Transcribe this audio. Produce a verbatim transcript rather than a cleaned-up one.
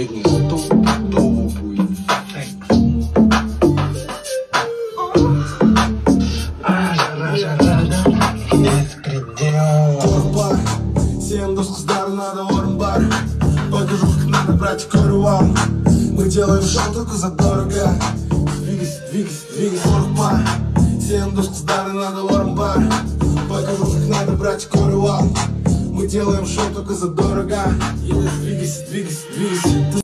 последний стоп топый. А, жара, жара, да, беспредел. Всем доску сдару, надо оренбар. Покажу, как надо брать караван. Мы делаем шоу только задорого. Двигайся, двигайся, двигайся, сорок пар. Всем доску сдару, надо оренбар. Покажу, как надо брать караван. Мы делаем шоу только задорого. Двигайся, двигайся, двигайся.